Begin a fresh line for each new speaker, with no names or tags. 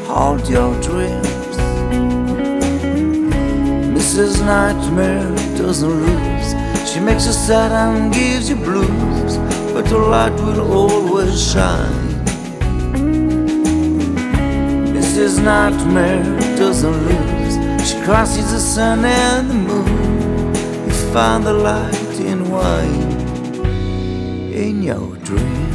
hold your dreams. Mrs. Nightmare doesn't lose. She makes you sad and gives you blues, but the light will always shine. Mrs. Nightmare doesn't lose. She crosses the sun and the moon. You find the light in wine in your dreams.